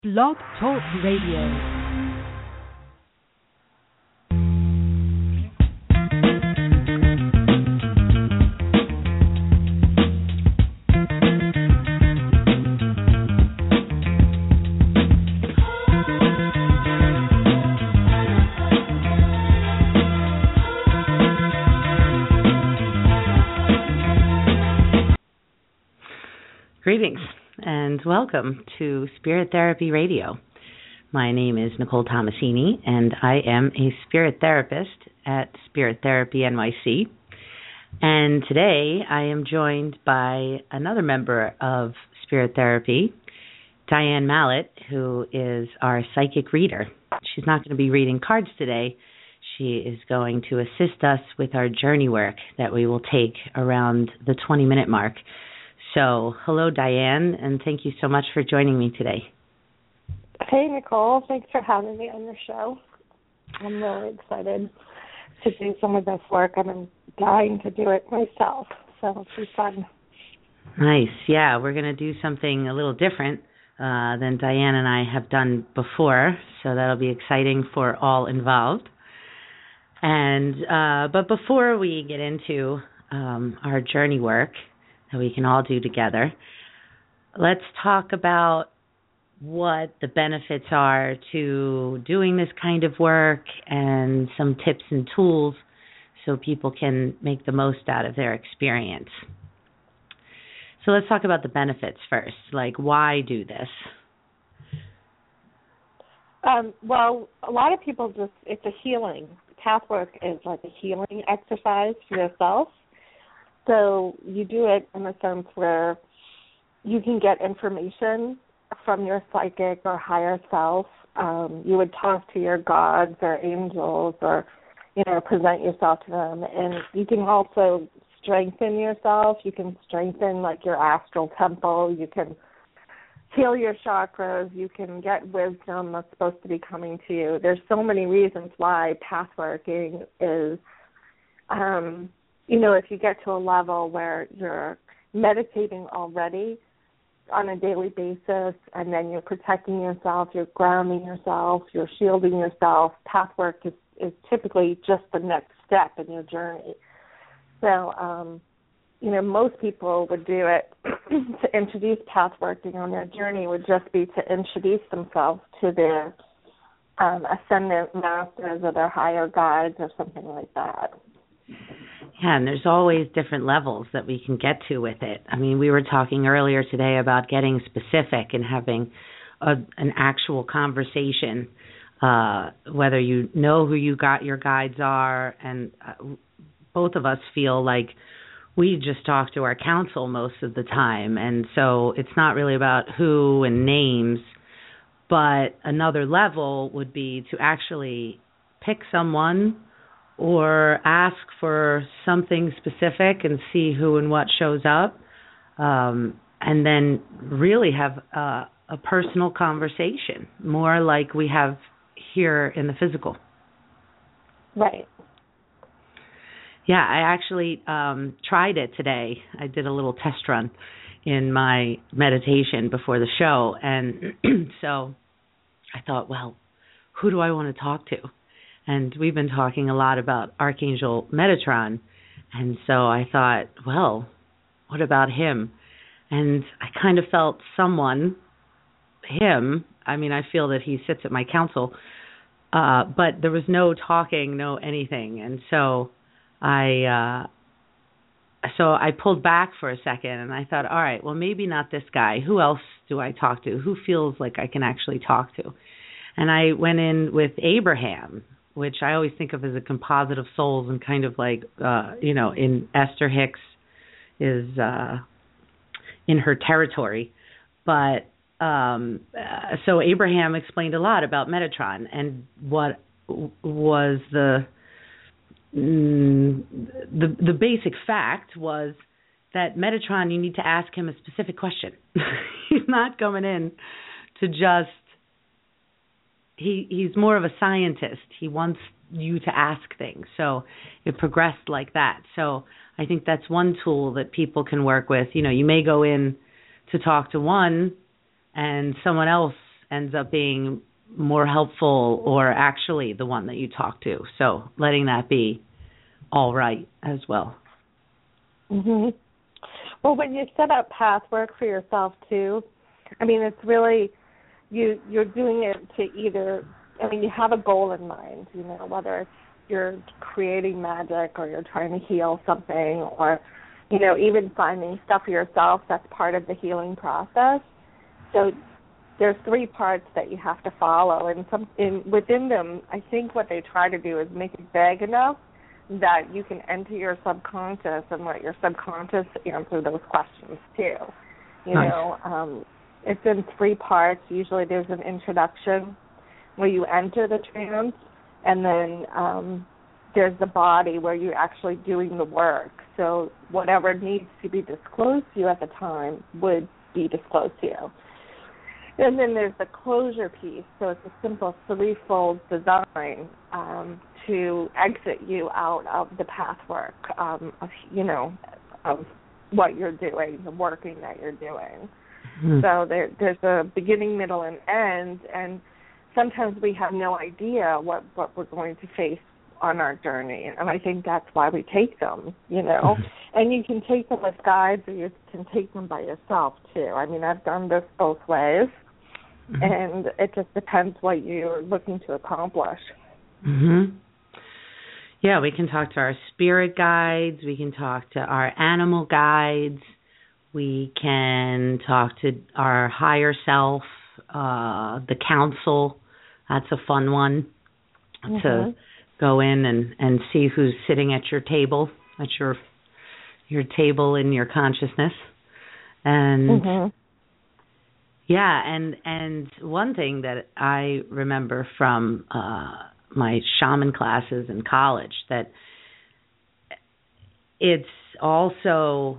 Blog Talk Radio. Greetings and welcome to Spirit Therapy Radio. My name is Nicole Tomasini and I am a spirit therapist at Spirit Therapy NYC. And today I am joined by another member of Spirit Therapy, Diane Mallett, who is our psychic reader. She's not going to be reading cards today. She is going to assist us with our journey work that we will take around the 20-minute mark. So, hello, Diane, and thank you so much for joining me today. Hey, Nicole. Thanks for having me on your show. I'm really excited to do some of this work, and I'm dying to do it myself, so it'll be fun. Nice. Yeah, we're going to do something a little different than Diane and I have done before, so that'll be exciting for all involved. And but before we get into our journey work that we can all do together, let's talk about what the benefits are to doing this kind of work and some tips and tools so people can make the most out of their experience. So let's talk about the benefits first, like why do this? Well, a lot of people it's a healing. Pathwork is like a healing exercise for yourself. So you do it in a sense where you can get information from your psychic or higher self. You would talk to your gods or angels or, present yourself to them. And you can also strengthen yourself. You can strengthen, like, your astral temple. You can heal your chakras. You can get wisdom that's supposed to be coming to you. There's so many reasons why pathworking is if you get to a level where you're meditating already on a daily basis and then you're protecting yourself, you're grounding yourself, you're shielding yourself, pathwork is typically just the next step in your journey. So, most people would do it to introduce pathworking on their journey would just be to introduce themselves to their ascendant masters or their higher guides or something like that. Yeah, and there's always different levels that we can get to with it. I mean, we were talking earlier today about getting specific and having an actual conversation, whether you know who your guides are, and both of us feel like we just talk to our counsel most of the time, and so it's not really about who and names, but another level would be to actually pick someone or ask for something specific and see who and what shows up, and then really have a personal conversation, more like we have here in the physical. Right. Yeah, I actually tried it today. I did a little test run in my meditation before the show, and so I thought, well, who do I want to talk to? And we've been talking a lot about Archangel Metatron. And so I thought, well, what about him? And I kind of felt him, I mean, I feel that he sits at my counsel, but there was no talking, no anything. And so I pulled back for a second and I thought, all right, well, maybe not this guy. Who else do I talk to? Who feels like I can actually talk to? And I went in with Abraham, which I always think of as a composite of souls, and kind of like, in Esther Hicks is in her territory. But so Abraham explained a lot about Metatron, and what was the basic fact was that Metatron, you need to ask him a specific question. He's not coming in to just, he's more of a scientist. He wants you to ask things. So it progressed like that. So I think that's one tool that people can work with. You may go in to talk to one and someone else ends up being more helpful or actually the one that you talk to. So letting that be all right as well. Mhm. Well, when you set up path work for yourself too, I mean, it's really you're doing it to either, I mean, you have a goal in mind, you know, whether it's you're creating magic or you're trying to heal something, or, you know, even finding stuff for yourself that's part of the healing process. So there's 3 parts that you have to follow, and within them, I think what they try to do is make it vague enough that you can enter your subconscious and let your subconscious answer those questions too. You nice. know, it's in 3 parts. Usually there's an introduction where you enter the trance, and then there's the body where you're actually doing the work. So whatever needs to be disclosed to you at the time would be disclosed to you. And then there's the closure piece. So it's a simple 3-fold design to exit you out of the path work of what you're doing, the working that you're doing. Mm-hmm. So there's a beginning, middle, and end, and sometimes we have no idea what we're going to face on our journey, and I think that's why we take them, you know. Mm-hmm. And you can take them with guides, or you can take them by yourself too. I mean, I've done this both ways, mm-hmm. and it just depends what you're looking to accomplish. Mm-hmm. Yeah, we can talk to our spirit guides, we can talk to our animal guides, we can talk to our higher self, the council. That's a fun one, mm-hmm. to go in and see who's sitting at your table, at your table in your consciousness. And mm-hmm. yeah, and one thing that I remember from my shaman classes in college, that it's also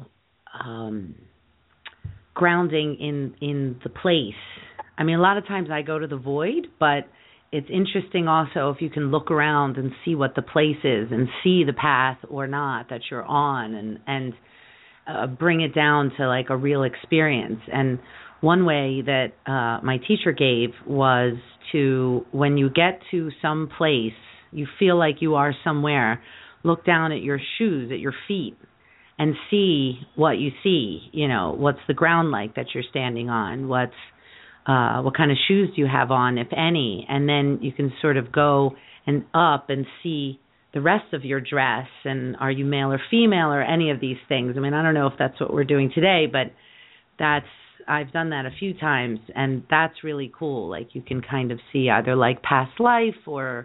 grounding in the place. I mean, a lot of times I go to the void, but it's interesting also if you can look around and see what the place is and see the path or not that you're on, and bring it down to like a real experience. And one way that my teacher gave was to, when you get to some place, you feel like you are somewhere, look down at your shoes, at your feet, and see what you see. You know, what's the ground like that you're standing on? What kind of shoes do you have on, if any? And then you can sort of go and up and see the rest of your dress, and are you male or female, or any of these things. I mean, I don't know if that's what we're doing today, but I've done that a few times, and that's really cool. Like, you can kind of see either like past life or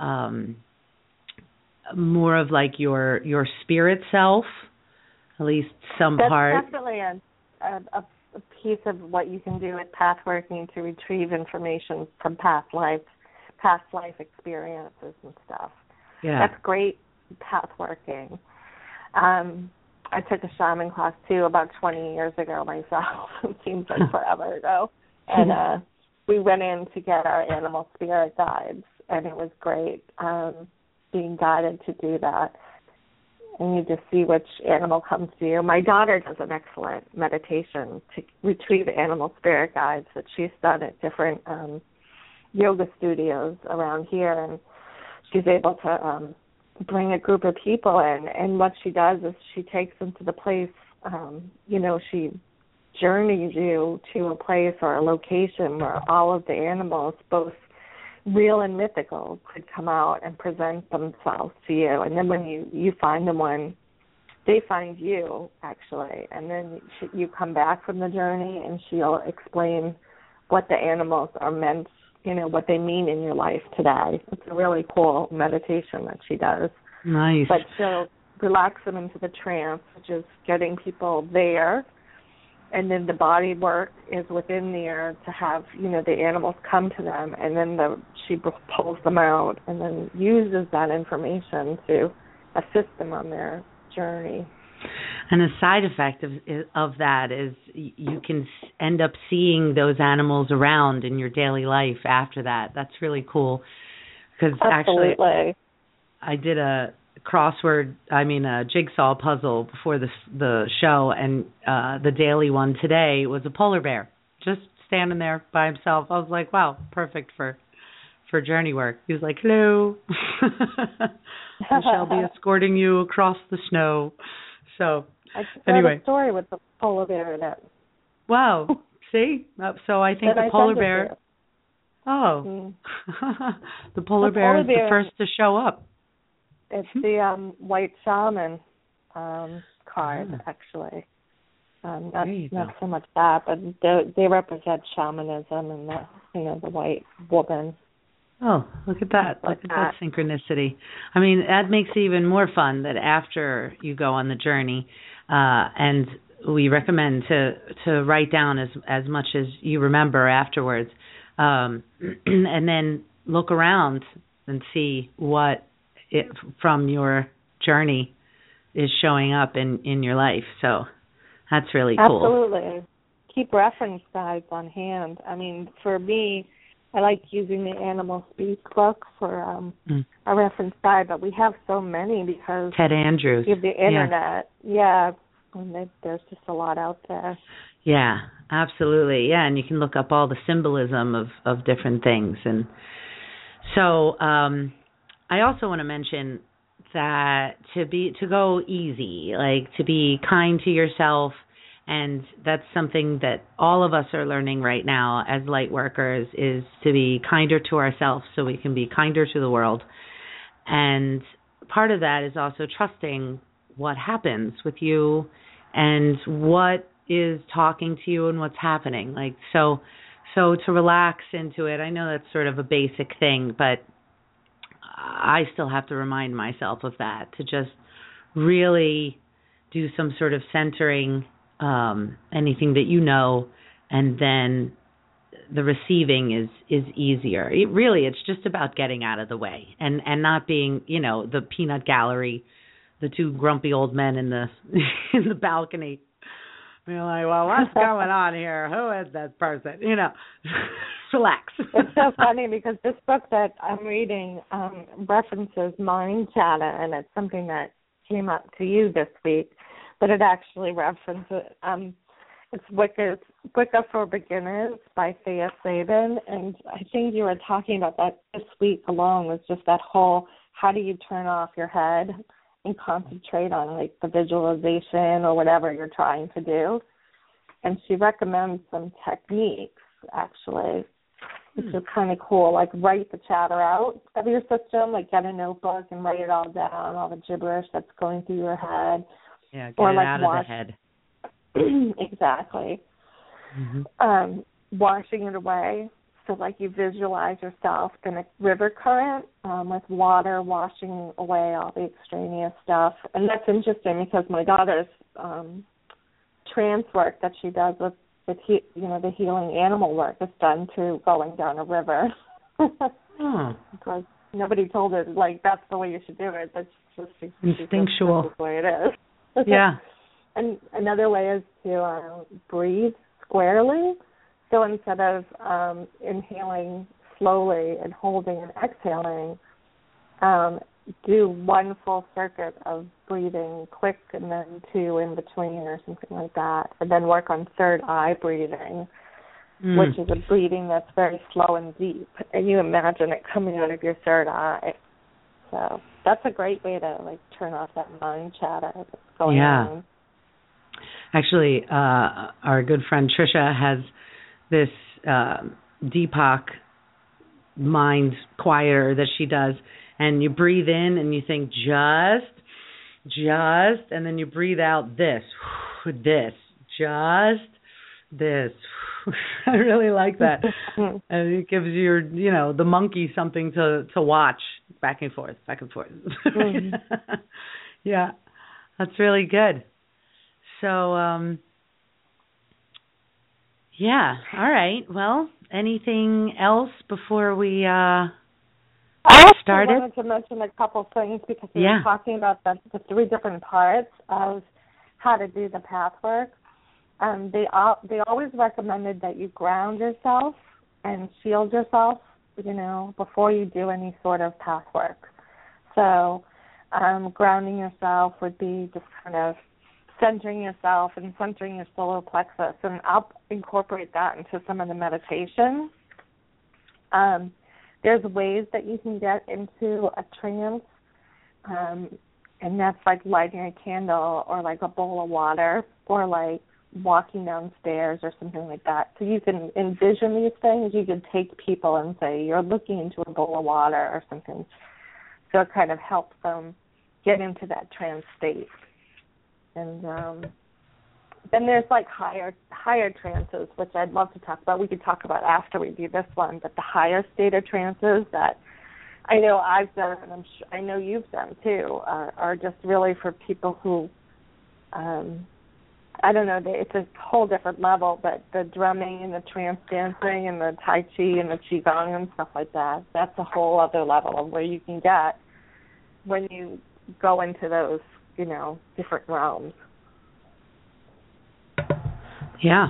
more of like your spirit self, at least some part. That's definitely a piece of what you can do with path working to retrieve information from past life experiences and stuff. Yeah. That's great path working. I took a shaman class too about 20 years ago myself. It seems like forever ago. And we went in to get our animal spirit guides, and it was great being guided to do that. And you just see which animal comes to you. My daughter does an excellent meditation to retrieve animal spirit guides that she's done at different yoga studios around here, and she's able to bring a group of people in. And what she does is she takes them to the place, she journeys you to a place or a location where all of the animals, both real and mythical, could come out and present themselves to you. And then when you find them, when they find you, actually, and then you come back from the journey, and she'll explain what the animals are meant, what they mean in your life today. It's a really cool meditation that she does. Nice. But she'll relax them into the trance, which is getting people there. And then the body work is within there to have, the animals come to them, and then she pulls them out and then uses that information to assist them on their journey. And a side effect of that is you can end up seeing those animals around in your daily life after that. That's really cool. Because actually, I did a jigsaw puzzle before the show, and the daily one today was a polar bear just standing there by himself. I was like, wow, perfect for journey work. He was like, hello. I shall be escorting you across the snow. So I just anyway. read a story with the polar bear in it. Wow. See? So I think the polar bear. Oh. The polar bear is the first to show up. It's the white shaman card, actually. Not so much that, but they represent shamanism and the white woman. Oh, look at that. Look at that synchronicity. I mean, that makes it even more fun that after you go on the journey, and we recommend to write down as much as you remember afterwards, and then look around and see what from your journey is showing up in your life. So that's really cool. Absolutely. Keep reference guides on hand. I mean, for me, I like using the Animal Speak book for a reference guide, but we have so many because Ted Andrews. You have the internet. Yeah, and there's just a lot out there. Yeah, absolutely. Yeah, and you can look up all the symbolism of different things. And so I also want to mention that to go easy, like to be kind to yourself. And that's something that all of us are learning right now as light workers, is to be kinder to ourselves so we can be kinder to the world. And part of that is also trusting what happens with you and what is talking to you and what's happening. Like, so to relax into it. I know that's sort of a basic thing, but I still have to remind myself of that, to just really do some sort of centering, anything that you know, and then the receiving is easier. It's just about getting out of the way and not being, the peanut gallery, the two grumpy old men in the in the balcony. You're like, well, what's going on here? Who is this person? Relax. It's so funny because this book that I'm reading references mind chatter, and it's something that came up to you this week. But it actually references, it's Wicca for Beginners by Thea Sabin. And I think you were talking about that this week alone, was just that whole, how do you turn off your head and concentrate on like the visualization or whatever you're trying to do. And she recommends some techniques, actually, which is kind of cool. Like write the chatter out of your system, like get a notebook and write it all down, all the gibberish that's going through your head. Yeah, get it out of the head. Exactly. Mm-hmm. Washing it away. So like you visualize yourself in a river current with water washing away all the extraneous stuff. And that's interesting because my daughter's trance work that she does with the healing animal work is done through going down a river. Because nobody told her, like, that's the way you should do it. That's just instinctual. That's the way it is. Yeah. And another way is to breathe squarely. So instead of inhaling slowly and holding and exhaling, do one full circuit of breathing quick and then two in between or something like that. And then work on third eye breathing, which is a breathing that's very slow and deep. And you imagine it coming out of your third eye. So that's a great way to like turn off that mind chatter that's going on. Actually, our good friend Trisha has this Deepak mind quieter that she does, and you breathe in and you think just, and then you breathe out this, just this. I really like that. And it gives you, the monkey something to watch back and forth. Mm-hmm. Yeah, that's really good. So, yeah, all right. Well, anything else before we started? I wanted to mention a couple things because we were talking about the three different parts of how to do the path work. They always recommended that you ground yourself and shield yourself, before you do any sort of path work. So grounding yourself would be just kind of centering yourself and centering your solar plexus, and I'll incorporate that into some of the meditation. There's ways that you can get into a trance, and that's like lighting a candle or like a bowl of water or like walking downstairs or something like that. So you can envision these things. You can take people and say, you're looking into a bowl of water or something. So it kind of helps them get into that trance state. And then there's like higher trances, which I'd love to talk about. We could talk about after we do this one, but the higher state of trances that I know I've done, and I know you've done too, are just really for people who, I don't know, it's a whole different level, but the drumming and the trance dancing and the Tai Chi and the Qigong and stuff like that, that's a whole other level of where you can get when you go into those, different realms. Yeah.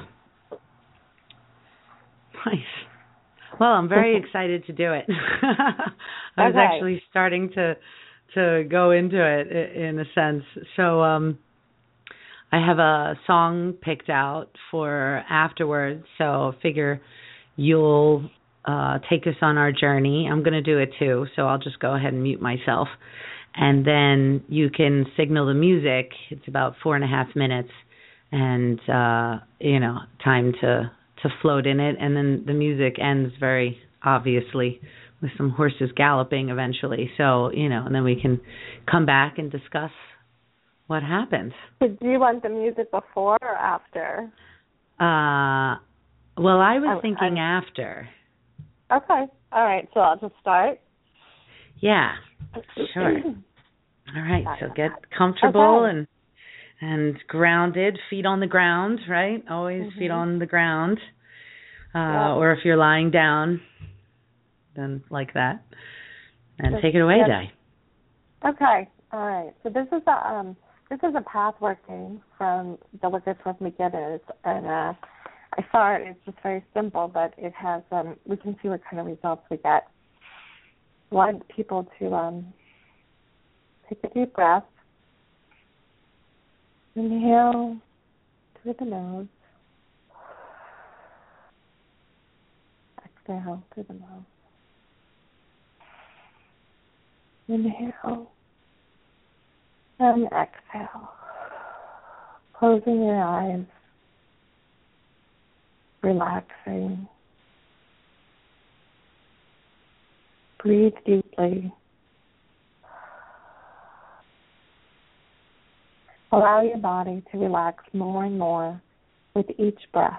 Nice. Well, I'm very excited to do it. I was actually starting to go into it in a sense. So I have a song picked out for afterwards, so I figure you'll take us on our journey. I'm going to do it too, so I'll just go ahead and mute myself. And then you can signal the music. It's about 4.5 minutes, and time to float in it. And then the music ends very obviously with some horses galloping eventually. So and then we can come back and discuss what happens. So do you want the music before or after? Well, I was thinking after. Okay. All right. So I'll just start. Yeah. Sure. All right. So get comfortable and grounded, feet on the ground, right? Always feet on the ground. Or if you're lying down, then like that. And take it away, Di. Okay. All right. So this is a path working from the Wicked with Beginners, and I saw it. It's just very simple, but it has. We can see what kind of results we get. I want people to take a deep breath. Inhale through the nose. Exhale through the mouth. Inhale and exhale. Closing your eyes. Relaxing. Breathe deeply. Allow your body to relax more and more with each breath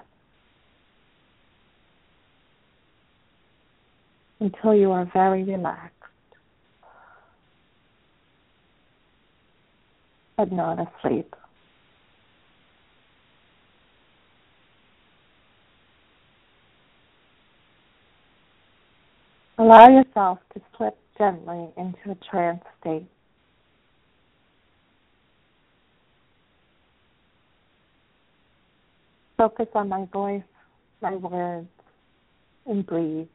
until you are very relaxed, but not asleep. Allow yourself to slip gently into a trance state. Focus on my voice, my words, and breathe.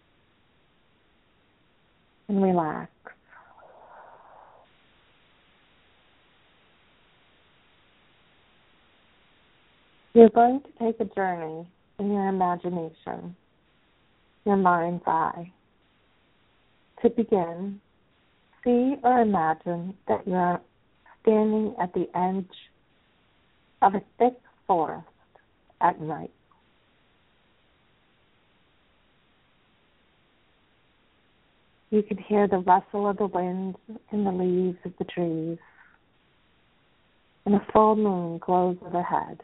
And relax. You're going to take a journey in your imagination, your mind's eye. To begin, see or imagine that you're standing at the edge of a thick forest at night. You can hear the rustle of the wind in the leaves of the trees, and a full moon glows overhead.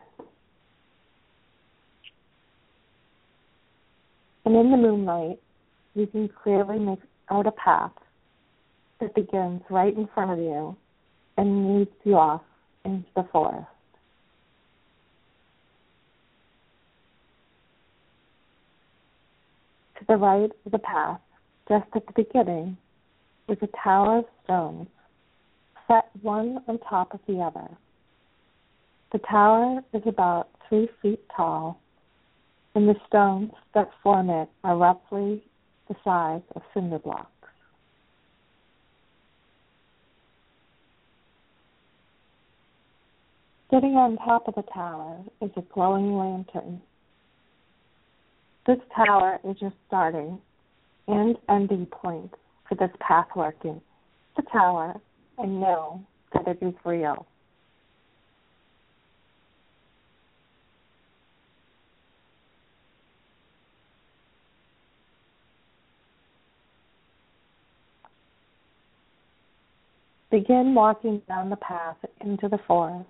And in the moonlight, you can clearly make out a path that begins right in front of you and leads you off into the forest. To the right of the path, just at the beginning, is a tower of stones set one on top of the other. The tower is about 3 feet tall, and the stones that form it are roughly the size of cinder blocks. Sitting on top of the tower is a glowing lantern. This tower is your starting and ending point for this path working. The tower, and know that it is real. Begin walking down the path into the forest.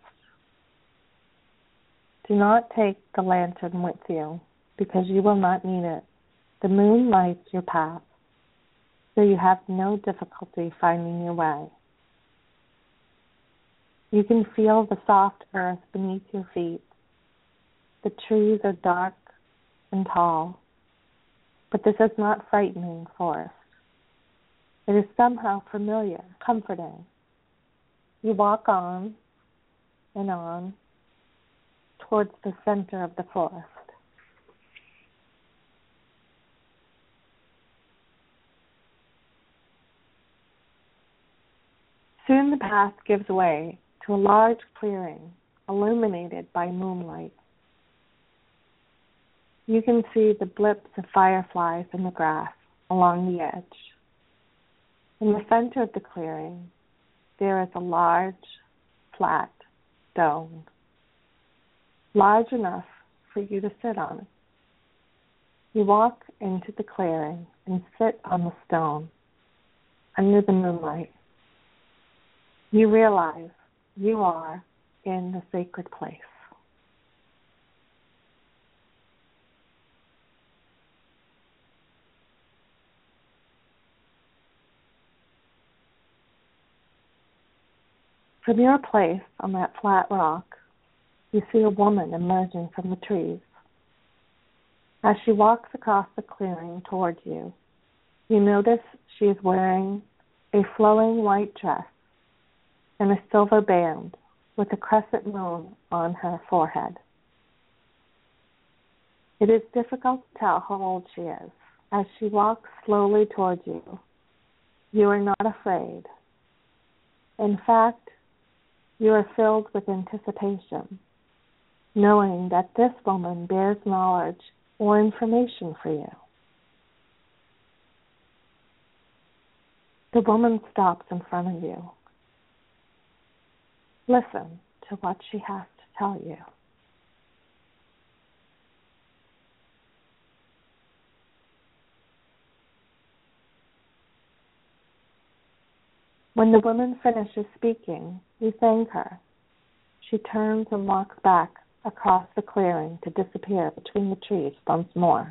Do not take the lantern with you because you will not need it. The moon lights your path, so you have no difficulty finding your way. You can feel the soft earth beneath your feet. The trees are dark and tall, but this is not frightening forest. It is somehow familiar, comforting. You walk on and on towards the center of the forest. Soon the path gives way to a large clearing illuminated by moonlight. You can see the blips of fireflies in the grass along the edge. In the center of the clearing, there is a large, flat stone, large enough for you to sit on it. You walk into the clearing and sit on the stone under the moonlight. You realize you are in the sacred place. From your place on that flat rock, you see a woman emerging from the trees. As she walks across the clearing toward you, you notice she is wearing a flowing white dress and a silver band with a crescent moon on her forehead. It is difficult to tell how old she is. As she walks slowly towards you, you are not afraid. In fact, you are filled with anticipation, knowing that this woman bears knowledge or information for you. The woman stops in front of you. Listen to what she has to tell you. When the woman finishes speaking, you thank her. She turns and walks back across the clearing to disappear between the trees once more.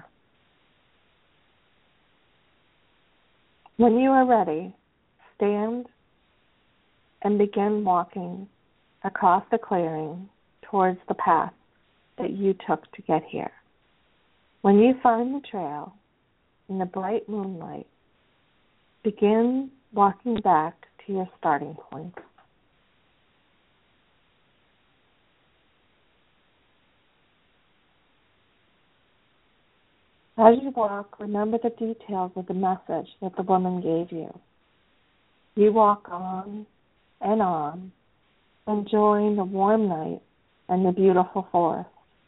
When you are ready, stand and begin walking across the clearing towards the path that you took to get here. When you find the trail in the bright moonlight, begin walking back to your starting point. As you walk, remember the details of the message that the woman gave you. You walk on, enjoying the warm night and the beautiful forest.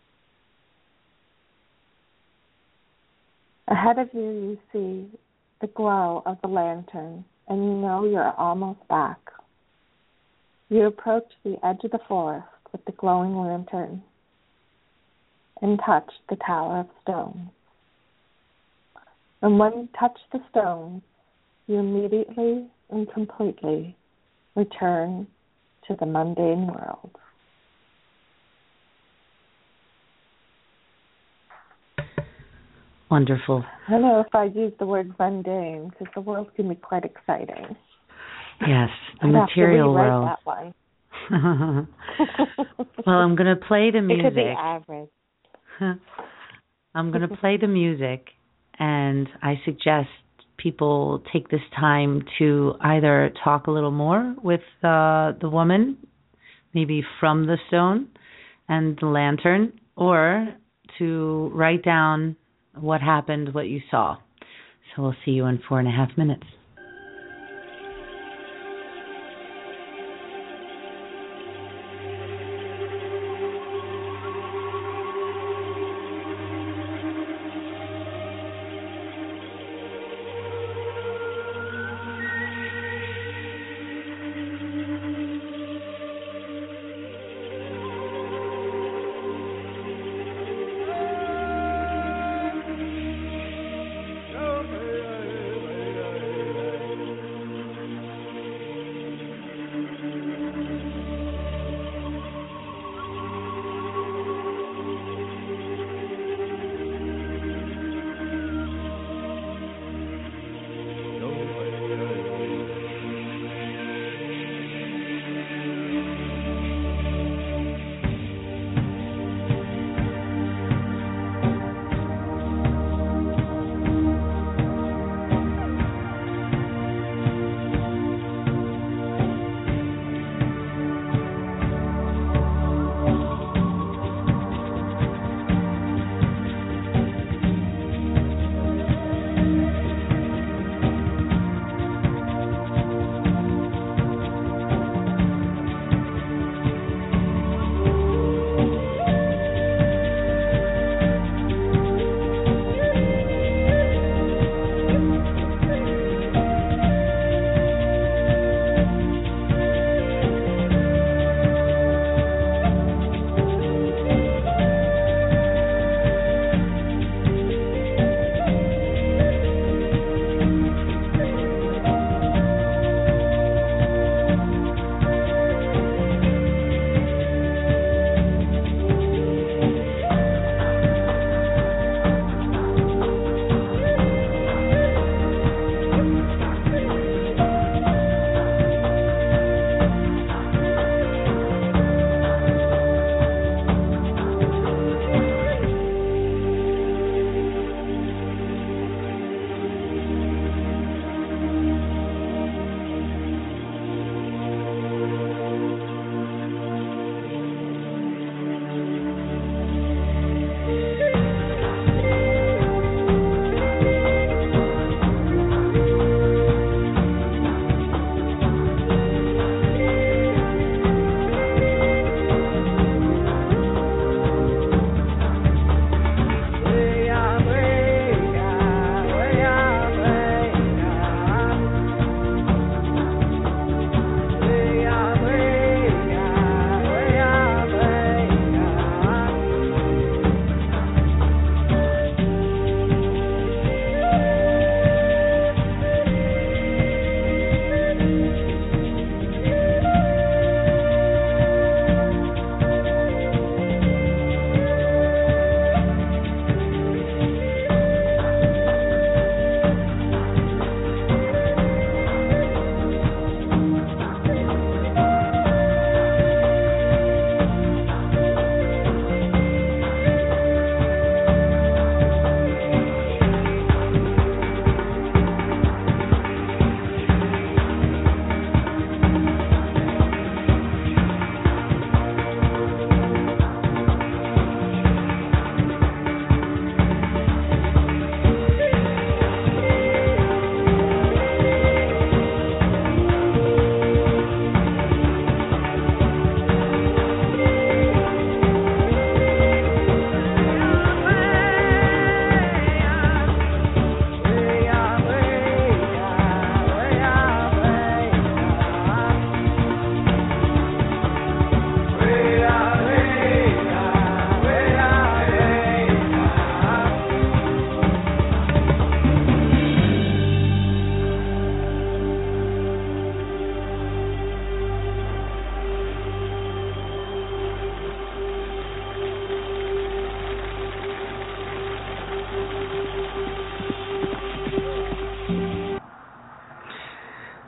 Ahead of you see the glow of the lantern, and you know you're almost back. You approach the edge of the forest with the glowing lantern and touch the tower of stone. And when you touch the stone, you immediately and completely return to the mundane world. Wonderful. I don't know if I'd use the word mundane because the world can be quite exciting. Yes, the material world. That one. Well, I'm going to play the music. It could be average. I'm going to play the music, and I suggest people take this time to either talk a little more with the woman, maybe from the stone and the lantern, or to write down what happened, what you saw. So we'll see you in 4.5 minutes.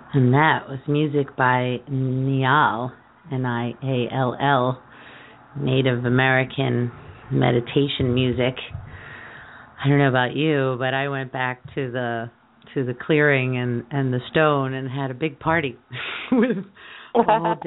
And that was music by Niall, Niall, Native American meditation music. I don't know about you, but I went back to the clearing and the stone and had a big party with a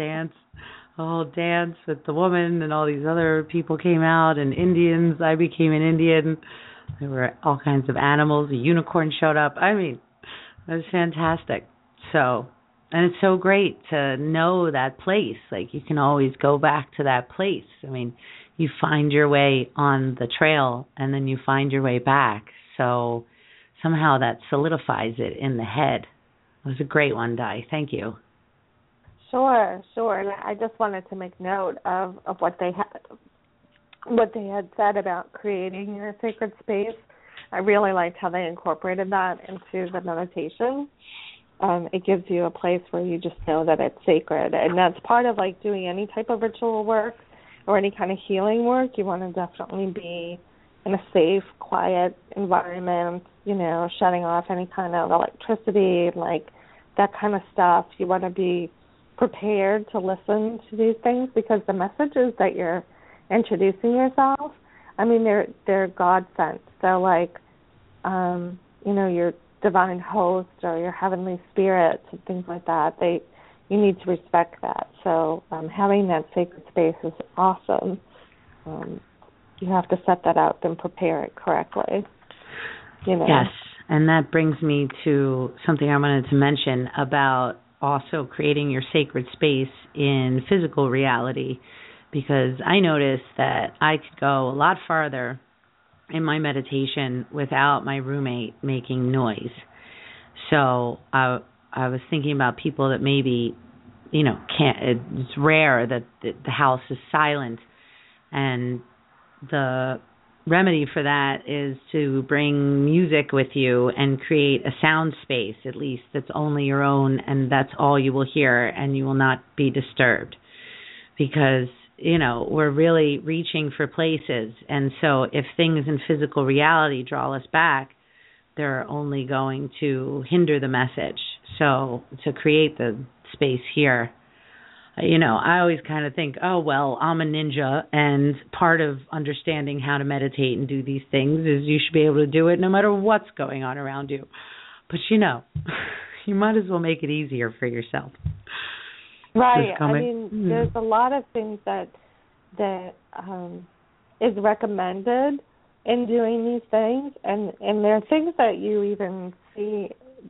whole dance with the woman, and all these other people came out, and Indians. I became an Indian. There were all kinds of animals. A unicorn showed up. I mean, it was fantastic. So, and it's so great to know that place. Like, you can always go back to that place. I mean, you find your way on the trail, and then you find your way back. So somehow that solidifies it in the head. It was a great one, Di. Thank you. Sure. And I just wanted to make note of what they had said about creating your sacred space. I really liked how they incorporated that into the meditation. It gives you a place where you just know that it's sacred, and that's part of like doing any type of ritual work or any kind of healing work. You want to definitely be in a safe, quiet environment, shutting off any kind of electricity, like that kind of stuff. You want to be prepared to listen to these things, because the messages that you're introducing yourself, I mean, they're God sent. So like, your divine host or your heavenly spirits and things like that, you need to respect that. So having that sacred space is awesome. You have to set that up and prepare it correctly. Yes, and that brings me to something I wanted to mention about also creating your sacred space in physical reality, because I noticed that I could go a lot farther in my meditation without my roommate making noise. So I was thinking about people that maybe, can't. It's rare that the house is silent, and the remedy for that is to bring music with you and create a sound space, at least, that's only your own, and that's all you will hear, and you will not be disturbed. Because, we're really reaching for places, and so if things in physical reality draw us back, they're only going to hinder the message. So to create the space here, I always kind of think, oh, well, I'm a ninja, and part of understanding how to meditate and do these things is you should be able to do it no matter what's going on around you. But, you might as well make it easier for yourself. Right. I mean, there's a lot of things that is recommended in doing these things, and there are things that you even see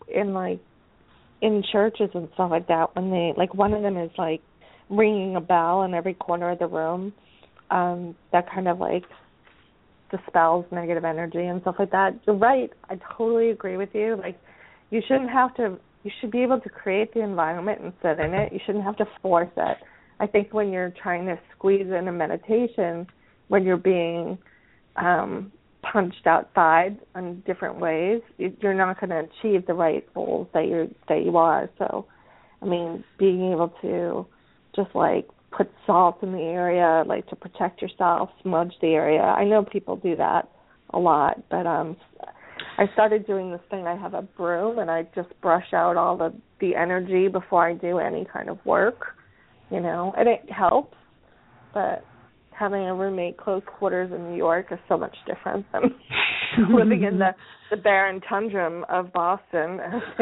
in churches and stuff like that, when they, like, one of them is like ringing a bell in every corner of the room, that kind of like dispels negative energy and stuff like that. You're right. I totally agree with you. Like, you should be able to create the environment and sit in it. You shouldn't have to force it. I think when you're trying to squeeze in a meditation, when you're being punched outside in different ways, you're not going to achieve the right goals that you are. So, I mean, being able to just like put salt in the area, like to protect yourself, smudge the area. I know people do that a lot, but I started doing this thing. I have a broom, and I just brush out all the energy before I do any kind of work, and it helps. But having a roommate close quarters in New York is so much different than living in the barren tundra of Boston.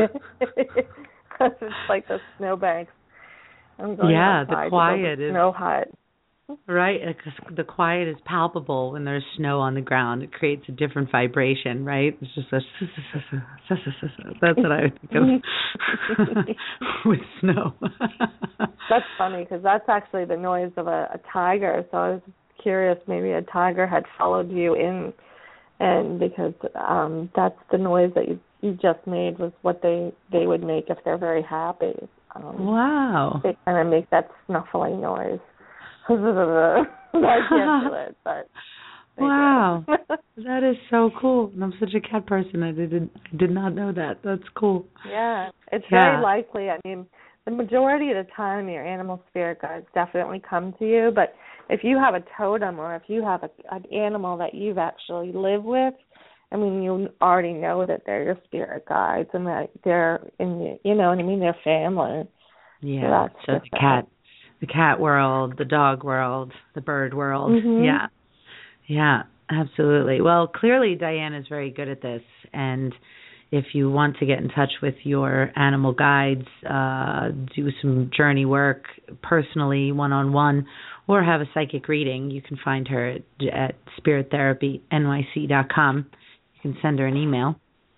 It's like the snowbanks. I'm going outside the quiet is snow hut. Right, because the quiet is palpable when there's snow on the ground. It creates a different vibration, right? It's just that's what I would think of with snow. That's funny, because that's actually the noise of a tiger. So I was curious, maybe a tiger had followed you in, and because that's the noise that you just made was what they would make if they're very happy. Wow. They kind of make that snuffling noise. I can't do it, but wow, that is so cool. And I'm such a cat person. I did not know that. That's cool. Yeah, it's very likely. I mean, the majority of the time, your animal spirit guides definitely come to you. But if you have a totem, or if you have an animal that you've actually lived with I mean, you already know that they're your spirit guides and that they're you know what I mean, they're family. Yeah. So the cat world, the dog world, the bird world. Mm-hmm. Yeah. Yeah, absolutely. Well, clearly Diane is very good at this, and if you want to get in touch with your animal guides, do some journey work personally, one-on-one, or have a psychic reading, you can find her at spirittherapynyc.com. You can send her an email.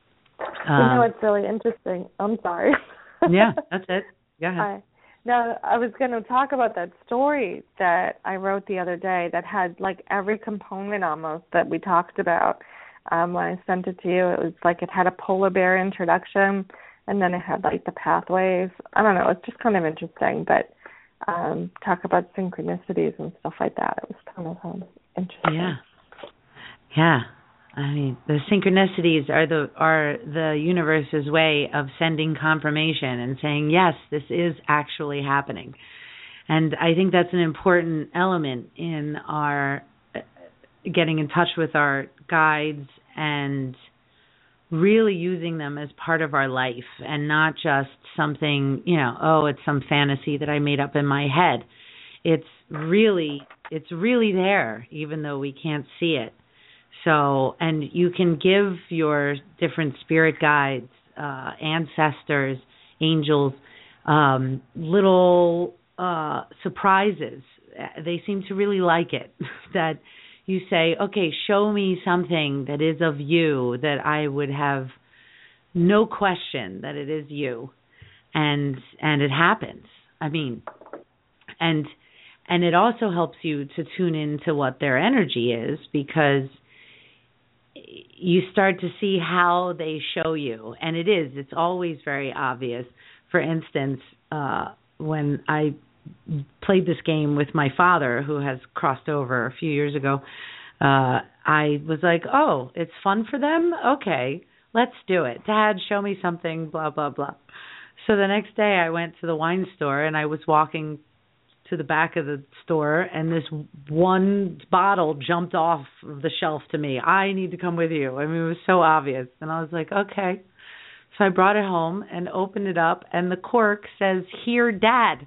It's really interesting. I'm sorry. Yeah, that's it. Go ahead. I was going to talk about that story that I wrote the other day that had like every component almost that we talked about. When I sent it to you, it was like it had a polar bear introduction, and then it had like the pathways. I don't know, it's just kind of interesting, but talk about synchronicities and stuff like that. It was kind of interesting. Yeah. I mean, the synchronicities are the universe's way of sending confirmation and saying, yes, this is actually happening. And I think that's an important element in our getting in touch with our guides and really using them as part of our life and not just something, it's some fantasy that I made up in my head. It's really there, even though we can't see it. So, and you can give your different spirit guides, ancestors, angels, little surprises. They seem to really like it, that you say, okay, show me something that is of you, that I would have no question that it is you. And it happens. I mean, and it also helps you to tune into what their energy is, because you start to see how they show you. And it's always very obvious. For instance, when I played this game with my father, who has crossed over a few years ago, I was like, oh, it's fun for them? Okay, let's do it. Dad, show me something, blah, blah, blah. So the next day I went to the wine store, and I was walking to the back of the store, and this one bottle jumped off of the shelf to me. I need to come with you. I mean, it was so obvious. And I was like, okay. So I brought it home and opened it up, and the cork says, "Here, Dad."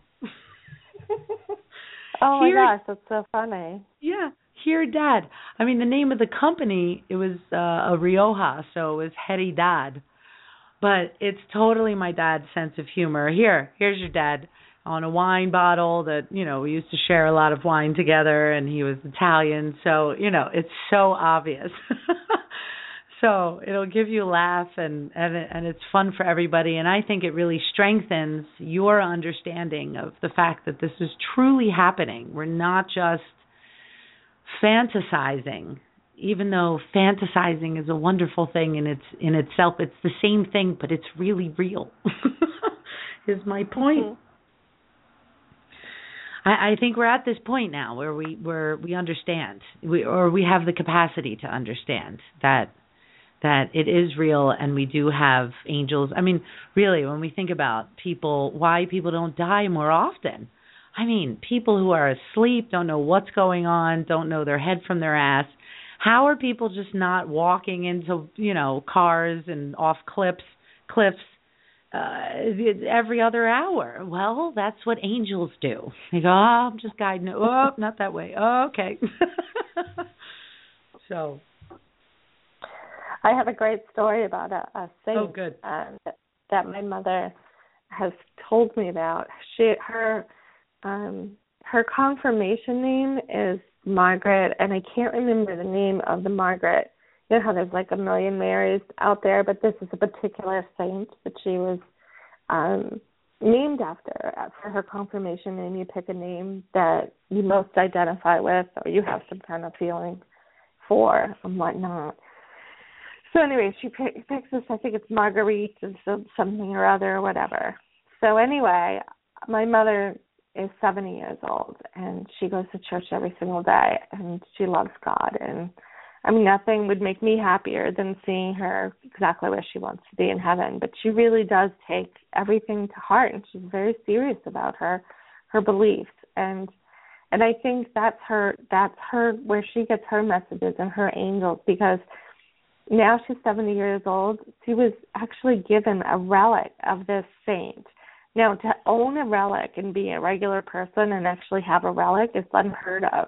Oh, my gosh, that's so funny. Yeah, "Here, Dad." I mean, the name of the company, it was a Rioja, so it was Heri Dad. But it's totally my dad's sense of humor. Here's your dad, on a wine bottle that, we used to share a lot of wine together, and he was Italian. So, it's so obvious. So it'll give you a laugh, and it's fun for everybody. And I think it really strengthens your understanding of the fact that this is truly happening. We're not just fantasizing, even though fantasizing is a wonderful thing in itself. It's the same thing, but it's really real, is my point. Mm-hmm. I think we're at this point now where we understand, we have the capacity to understand that it is real, and we do have angels. I mean, really, when we think about why people don't die more often, I mean, people who are asleep, don't know what's going on, don't know their head from their ass. How are people just not walking into, cars and off cliffs every other hour? Well, that's what angels do. They go, oh, I'm just guiding it. Oh, not that way. Oh, okay. So, I have a great story about a saint. Oh, good. That my mother has told me about. Her confirmation name is Margaret, and I can't remember the name of the Margaret. You know how there's like a million Marys out there, but this is a particular saint that she was named after. For her confirmation name, you pick a name that you most identify with, or you have some kind of feeling for, and whatnot. So anyway, she picks this, I think it's Marguerite or something or other or whatever. So anyway, my mother is 70 years old, and she goes to church every single day, and she loves God. And I mean, nothing would make me happier than seeing her exactly where she wants to be in heaven. But she really does take everything to heart, and she's very serious about her beliefs. And I think that's her where she gets her messages and her angels, because now she's 70 years old. She was actually given a relic of this saint. Now, to own a relic and be a regular person and actually have a relic is unheard of.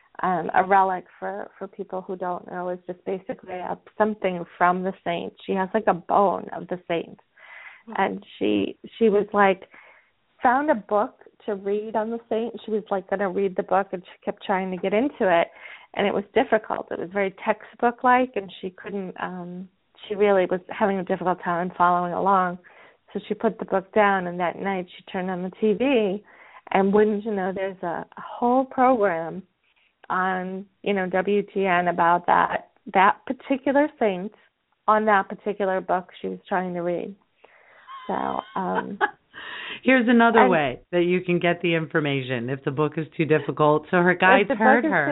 A relic, for people who don't know, is just basically something from the saint. She has like a bone of the saint. And she was like, found a book to read on the saint. She was like going to read the book, and she kept trying to get into it. And it was difficult. It was very textbook-like, and she couldn't, she really was having a difficult time following along. So she put the book down, and that night she turned on the TV, and wouldn't you know, there's a whole program on, WGN about that particular saint on that particular book she was trying to read. So, here's another way that you can get the information if the book is too difficult. So her guides heard her.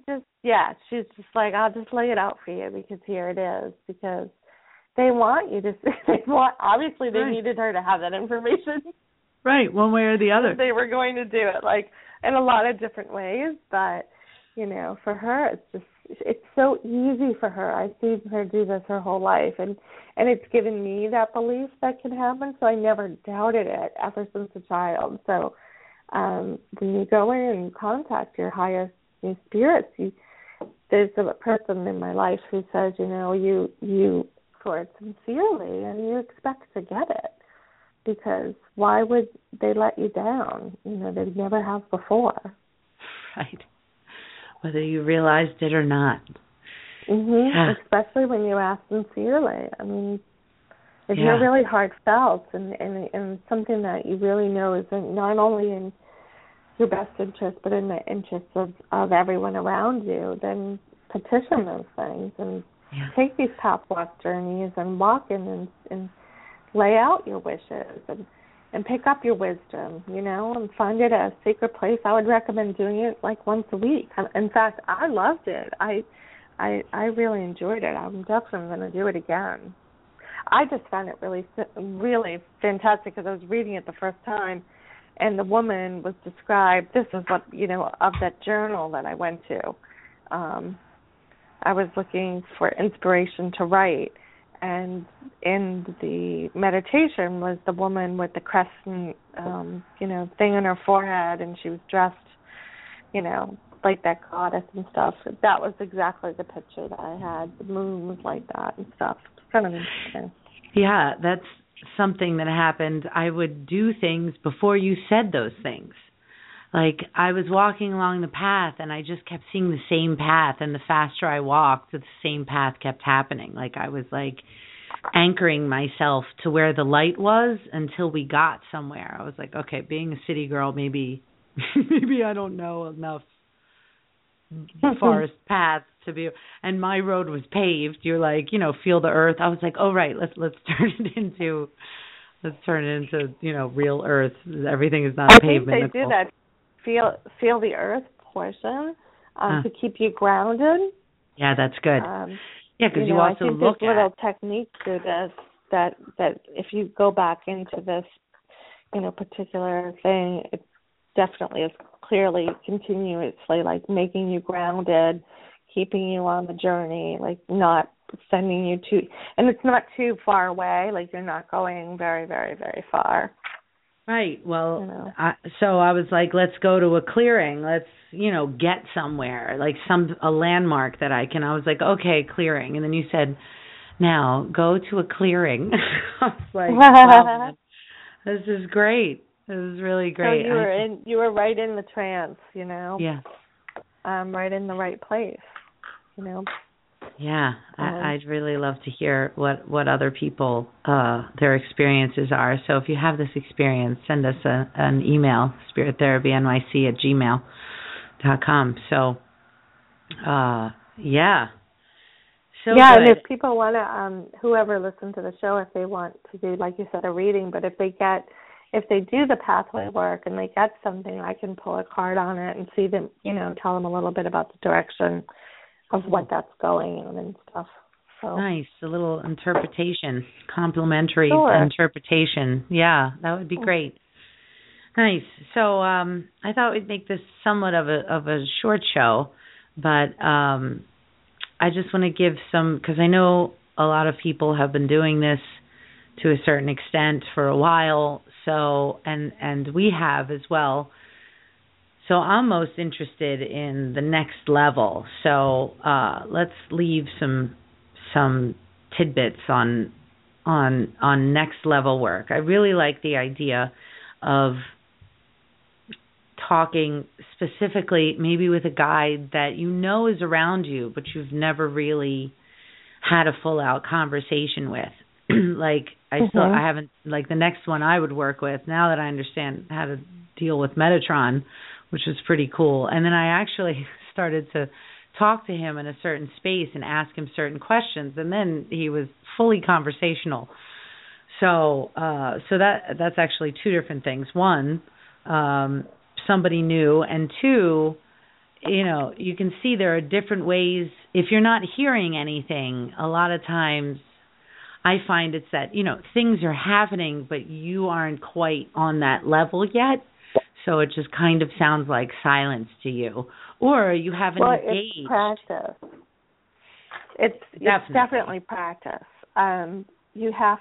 She's just like, I'll just lay it out for you because here it is. Because they want you to see. Obviously, they needed her to have that information. Right, one way or the other. They were going to do it, like, in a lot of different ways. But, for her, it's so easy for her. I've seen her do this her whole life. And it's given me that belief that can happen, so I never doubted it ever since a child. So when you go in and contact your highest spirits, there's a person in my life who says, you for it sincerely, and you expect to get it. Because why would they let you down? They never have before. Right. Whether you realized it or not. Mm-hmm. Yeah. Especially when you ask sincerely. I mean, if you're really heartfelt and something that you really know is not only in your best interest, but in the interest of everyone around you, then petition those things and take these path walk journeys and walk in and lay out your wishes and pick up your wisdom, and find it a sacred place. I would recommend doing it like once a week. In fact, I loved it. I really enjoyed it. I'm definitely going to do it again. I just found it really, really fantastic because I was reading it the first time, and the woman was described. This is what of that journal that I went to. I was looking for inspiration to write, and in the meditation was the woman with the crescent, thing on her forehead, and she was dressed, like that goddess and stuff. That was exactly the picture that I had. The moon was like that and stuff. It's kind of interesting. Yeah, that's something that happened. I would do things before you said those things. Like, I was walking along the path, and I just kept seeing the same path, and the faster I walked, the same path kept happening. Like, I was, anchoring myself to where the light was until we got somewhere. I was like, okay, being a city girl, maybe I don't know enough forest paths to be, and my road was paved. You're like, feel the earth. I was like, oh, right, let's turn it into real earth. Everything is not a pavement. I think they do that. Feel the earth portion to keep you grounded. Yeah, that's good. Because you also I think look there's little technique to this that if you go back into this, particular thing, it definitely is clearly continuously making you grounded, keeping you on the journey, not sending you and it's not too far away. You're not going very, very, very far. Right. Well, so I was like, let's go to a clearing. Let's, get somewhere, a landmark that I was like, okay, clearing. And then you said, now go to a clearing. I was like, wow, this is great. This is really great. So you were right in the trance, Yeah. Right in the right place, Yeah, I'd really love to hear what other people, their experiences are. So if you have this experience, send us an email, spirittherapynyc@gmail.com. So, yeah. So yeah, good. and if people want to, whoever listens to the show, if they want to do, like you said, a reading, but if they do the pathway work and they get something, I can pull a card on it and see them, tell them a little bit about the direction of what that's going on and stuff. So. Nice, a little interpretation, complimentary interpretation. Yeah, that would be great. Nice. So I thought we'd make this somewhat of a short show, but I just want to give some, because I know a lot of people have been doing this to a certain extent for a while, so and we have as well. So I'm most interested in the next level. So let's leave some tidbits on next level work. I really like the idea of talking specifically maybe with a guide that you know is around you, but you've never really had a full out conversation with. Like I haven't, like the next one I would work with, now that I understand how to deal with Metatron, which is pretty cool. And then I actually started to talk to him in a certain space and ask him certain questions, and then he was fully conversational. So that's actually two different things. One, somebody new, and two, you can see there are different ways. If you're not hearing anything, a lot of times I find it's that, things are happening, but you aren't quite on that level yet. So it just kind of sounds like silence to you, or you haven't engaged. It's practice. It's definitely practice. You have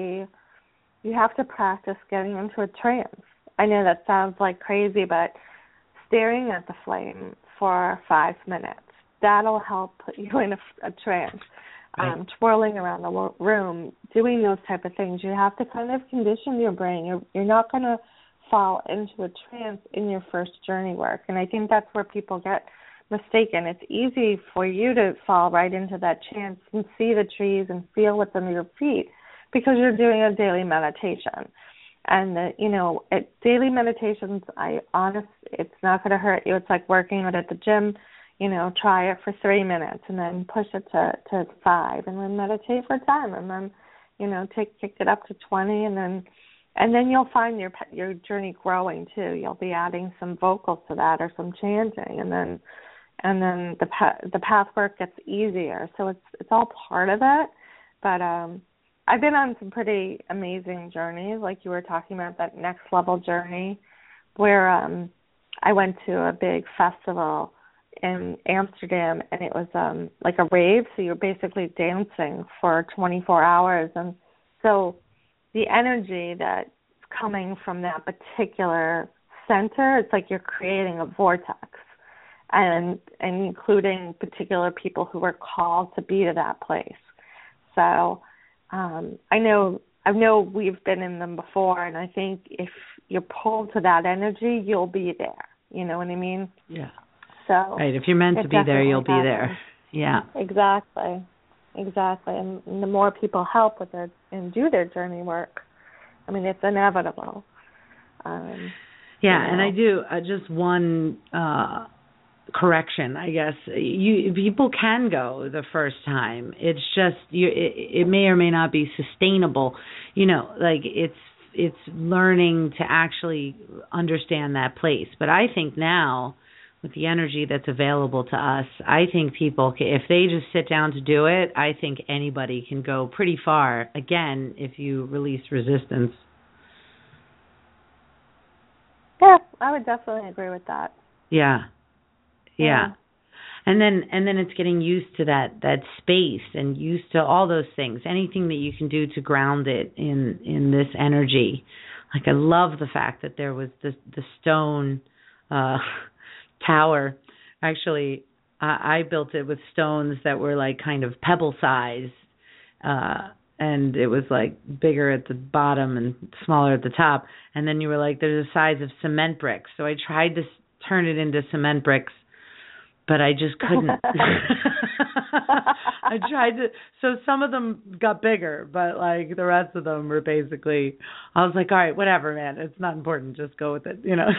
to practice getting into a trance. I know that sounds like crazy, but staring at the flame for 5 minutes, that'll help put you in a trance. Right. Twirling around the room, doing those type of things. You have to kind of condition your brain. You're not going to fall into a trance in your first journey work. And I think that's where people get mistaken. It's easy for you to fall right into that trance and see the trees and feel what's under your feet because you're doing a daily meditation. And, daily meditations, it's not going to hurt you. It's like working out at the gym. Try it for 3 minutes and then push it to 5 and then meditate for 10 and then, kick it up to 20 and then you'll find your journey growing too. You'll be adding some vocals to that or some chanting and then the path work gets easier. So it's all part of it. But I've been on some pretty amazing journeys, like you were talking about, that next level journey where I went to a big festival in Amsterdam, and it was like a rave, so you're basically dancing for 24 hours. And so the energy that's coming from that particular center, it's like you're creating a vortex, and including particular people who were called to be to that place. So I know we've been in them before, and I think if you're pulled to that energy, you'll be there. You know what I mean? Yeah. So right. If you're meant to be there, you'll be there. Yeah. Exactly. And the more people help with it and do their journey work, I mean, it's inevitable. And I do just one correction, I guess. People can go the first time. It's just it may or may not be sustainable. Like it's learning to actually understand that place. But I think now, with the energy that's available to us, I think people, if they just sit down to do it, I think anybody can go pretty far, again, if you release resistance. Yeah, I would definitely agree with that. Yeah. And then it's getting used to that space and used to all those things, anything that you can do to ground it in this energy. Like I love the fact that there was the stone tower. Actually, I built it with stones that were like kind of pebble size, and it was like bigger at the bottom and smaller at the top. And then you were like, there's the size of cement bricks. So I tried to turn it into cement bricks, but I just couldn't. I tried to, so some of them got bigger, but like the rest of them were basically, I was like, all right, whatever, man, it's not important, just go with it, The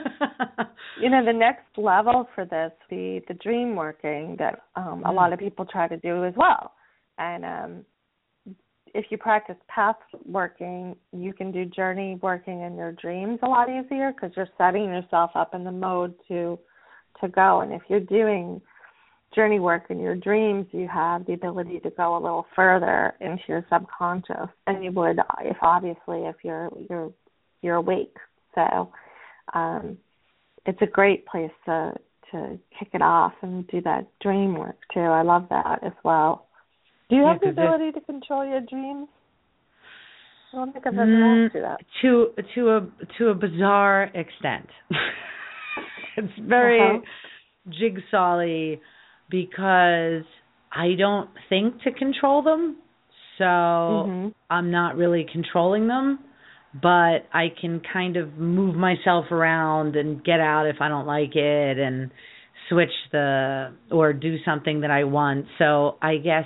next level for this, the dream working that a lot of people try to do as well. And if you practice path working, you can do journey working in your dreams a lot easier because you're setting yourself up in the mode to go. And if you're doing journey work in your dreams, you have the ability to go a little further into your subconscious than you would if you're awake. So it's a great place to to kick it off and do that dream work too. I love that as well. Do you have the ability to control your dreams? I don't think I've ever asked you that. To a bizarre extent. It's very jigsaw-y because I don't think to control them, so I'm not really controlling them, but I can kind of move myself around and get out if I don't like it and switch or do something that I want. So I guess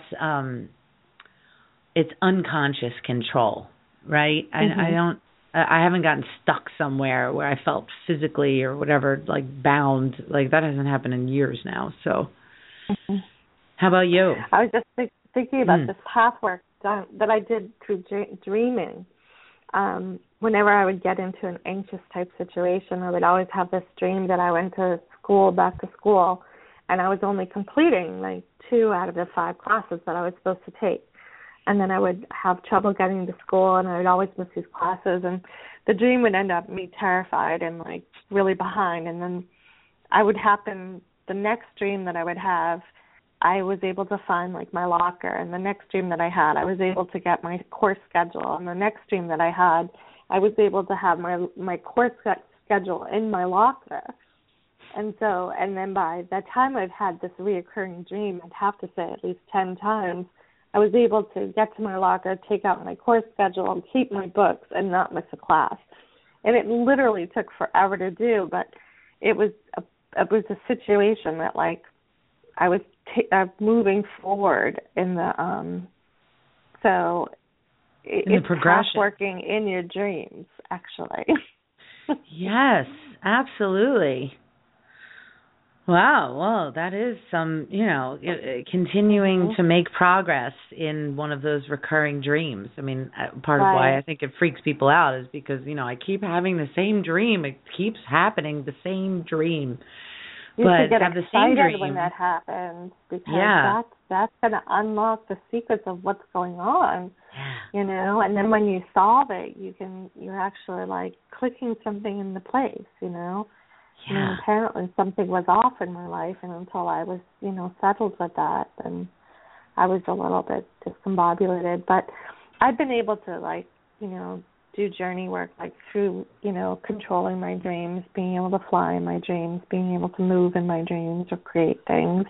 it's unconscious control, right? I haven't gotten stuck somewhere where I felt physically or whatever, like bound. Like that hasn't happened in years now. So how about you? I was just thinking about this path work that I did through dreaming. Whenever I would get into an anxious type situation, I would always have this dream that I went back to school, and I was only completing like 2 out of the 5 classes that I was supposed to take. And then I would have trouble getting to school, and I would always miss these classes, and the dream would end up me terrified and like really behind. And then the next dream that I would have, I was able to find like my locker, and the next dream that I had, I was able to get my course schedule, and the next dream that I had, I was able to have my course schedule in my locker. And then by that time I've had this reoccurring dream, I'd have to say at least 10 times, I was able to get to my locker, take out my course schedule, and keep my books and not miss a class. And it literally took forever to do, but it was a situation that like I was moving forward in the it's progression. Working in your dreams, actually. Yes, absolutely. Wow, well, that is some, continuing to make progress in one of those recurring dreams. I mean, part of why I think it freaks people out is because, I keep having the same dream. It keeps happening, the same dream. You should get excited when that happens, because that's going to unlock the secrets of what's going on, and then when you solve it, you're actually like clicking something into place, I mean, apparently something was off in my life, and until I was, settled with that, then I was a little bit discombobulated. But I've been able to, do journey work, through, controlling my dreams, being able to fly in my dreams, being able to move in my dreams or create things.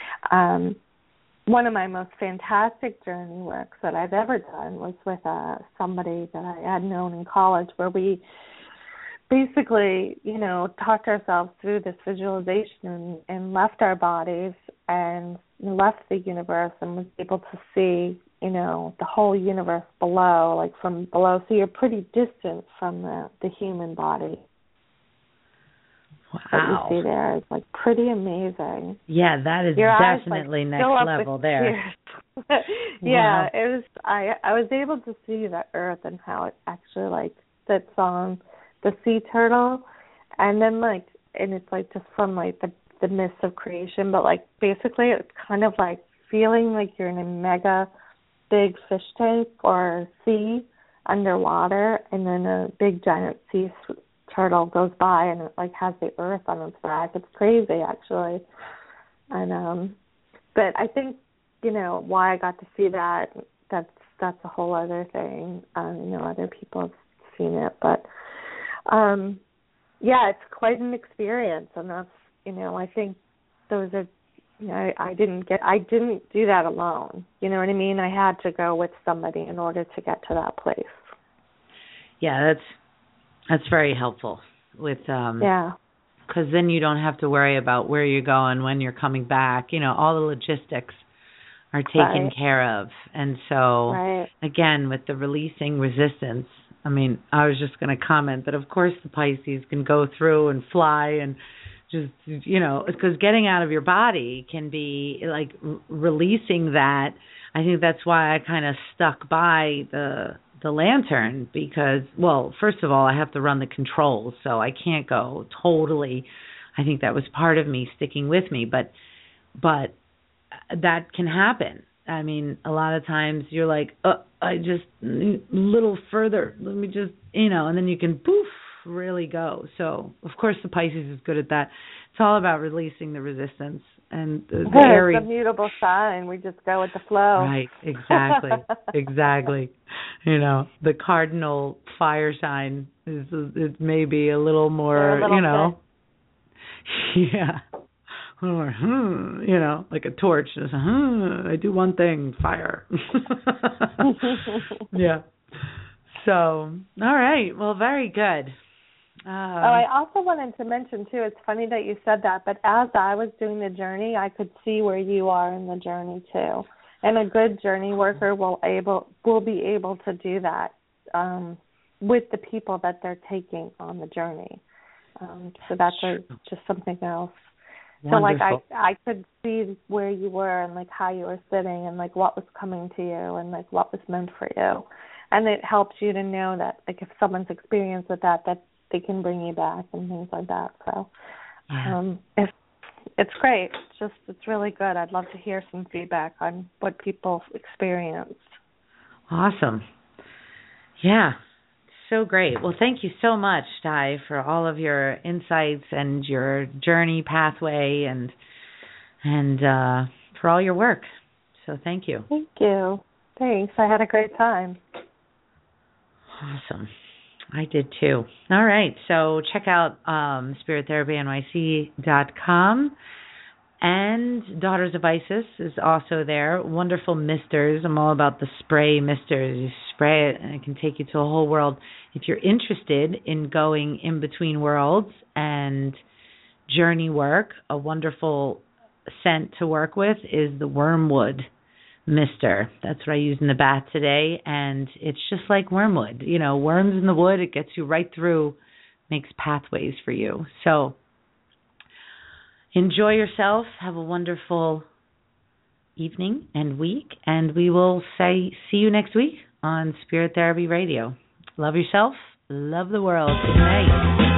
One of my most fantastic journey works that I've ever done was with somebody that I had known in college, where we basically, talked ourselves through this visualization and left our bodies and left the universe and was able to see, the whole universe below, from below. So you're pretty distant from the human body. Wow. What you see there is pretty amazing. Yeah, that is definitely next level there. Yeah, wow. It was. I was able to see the Earth and how it actually sits on the sea turtle, and then and it's just from the mist of creation, but basically it's kind of feeling like you're in a mega big fish tank or sea underwater, and then a big giant sea turtle goes by and it has the Earth on its back. It's crazy actually. And but I think why I got to see that's a whole other thing. Other people have seen it, but it's quite an experience, and that's I think those are I didn't do that alone. You know what I mean? I had to go with somebody in order to get to that place. Yeah, that's very helpful with because then you don't have to worry about where you're going, when you're coming back. All the logistics are taken care of, and so again with the releasing resistance. I mean, I was just going to comment that, of course, the Pisces can go through and fly and just, because getting out of your body can be releasing that. I think that's why I kind of stuck by the lantern because, well, first of all, I have to run the controls, so I can't go totally. I think that was part of me sticking with me, but that can happen. I mean, a lot of times you're I just need a little further. Let me just, and then you can poof, really go. So, of course, the Pisces is good at that. It's all about releasing the resistance. And the Aries, it's a mutable sign. We just go with the flow. Right, exactly, exactly. The cardinal fire sign is it may be a little more, yeah, or like a torch. Just, I do one thing, fire. Yeah. So, all right. Well, very good. I also wanted to mention, too, it's funny that you said that, but as I was doing the journey, I could see where you are in the journey, too. And a good journey worker will be able to do that with the people that they're taking on the journey. So that's just something else. Wonderful. So, like, I could see where you were and, like, how you were sitting and, like, what was coming to you and, like, what was meant for you. And it helps you to know that, like, if someone's experienced with that they can bring you back and things like that. So it's great. It's really good. I'd love to hear some feedback on what people experienced. Awesome. Yeah, so great. Well, thank you so much, Di, for all of your insights and your journey pathway and for all your work. So thank you. Thank you. Thanks. I had a great time. Awesome. I did too. All right. So check out spirittherapynyc.com. And Daughters of Isis is also there. Wonderful misters. I'm all about the spray misters. You spray it and it can take you to a whole world. If you're interested in going in between worlds and journey work, a wonderful scent to work with is the Wormwood Mister. That's what I use in the bath today, and it's just like wormwood. Worms in the wood, it gets you right through, makes pathways for you. So enjoy yourself. Have a wonderful evening and week, and we will see you next week on Spirit Therapy Radio. Love yourself. Love the world. Good night.